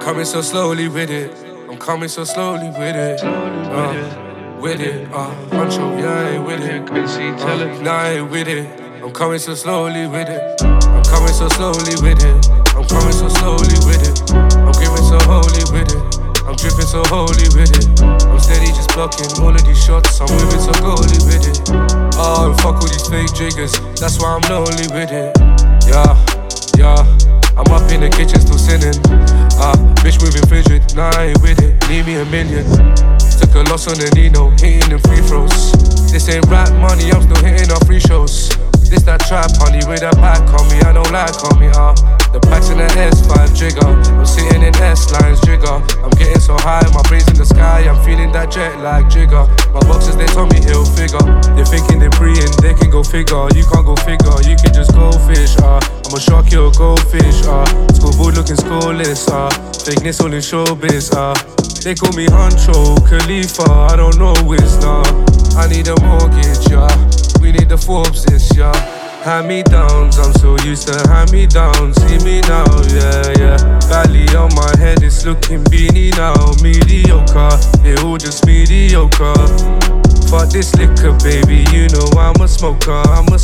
coming so slowly with it. I'm coming so slowly with it. With it. Honcho, yeah, I ain't with it. Nah, I ain't with it. I'm coming so slowly with it. I'm coming so slowly with it. I'm coming so slowly with it. I'm giving so holy with it. I'm dripping so holy with it. I'm steady just blocking all of these shots. I'm moving so goalie with it. Oh, and fuck all these fake jiggers. That's why I'm lonely with it. Yeah. I'm up in the kitchen still sinning. Bitch moving fidget. Nah, I ain't with it. Need me a million. Took a loss on the Nino, hitting them free throws. This ain't rap money, I'm still hitting our free shows. This that trap honey with that pack on me, I don't like on me, The pack's in the S5 jigger, I'm sitting in S-lines jigger. I'm getting so high, my brain's in the sky, I'm feeling that jet lag jigger. My boxers, they told me he'll figure. They're thinking they're preying, they can go figure. You can't go figure, you can just go fish, I'm a shark, you're a goldfish, Schoolboy looking scoreless, fakeness all in showbiz, They call me Honcho, Khalifa, I don't know it's nah. I need a mortgage, yeah. We need the Forbes this, yeah. Hand-me-downs, I'm so used to hand-me-downs. See me now, yeah. Valley on my head, it's looking beanie now. Mediocre, it all just mediocre. Fuck this liquor, baby, you know I'm a smoker.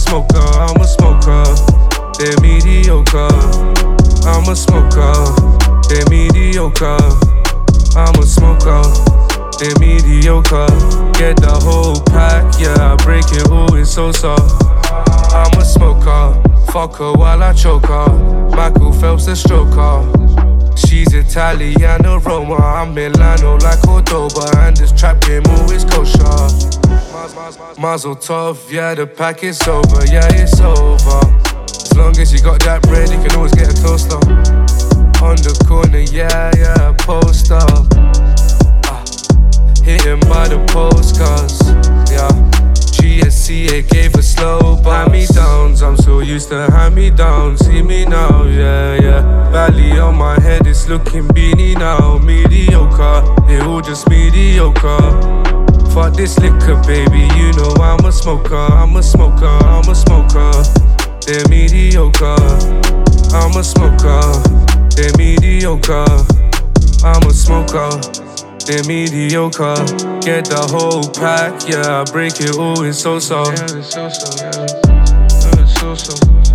They're mediocre, I'm a smoker. They're mediocre, I'm a smoker. They're mediocre. Get the whole pack, yeah, I break it all, it's so soft. I'm a smoker, fuck her while I choke her. Michael Phelps the stroker. She's Italiano Roma, I'm Milano like Cordoba. And this trap game always kosher. Mazel tov, yeah, the pack is over, yeah, it's over. As long as you got that bread, you can always get a toaster. On the corner, yeah, poster. Hitting by the postcards, yeah. GSC, it gave a slow bus. Hand-me-downs, I'm so used to hand-me-downs. See me now, yeah. Valley on my head, it's looking beanie now. Mediocre, it all just mediocre. Fuck this liquor, baby, you know I'm a smoker. They're mediocre, I'm a smoker. They're mediocre, I'm a smoker. They're mediocre, get the whole pack, yeah, I break it all, it's so. Yeah, it's so.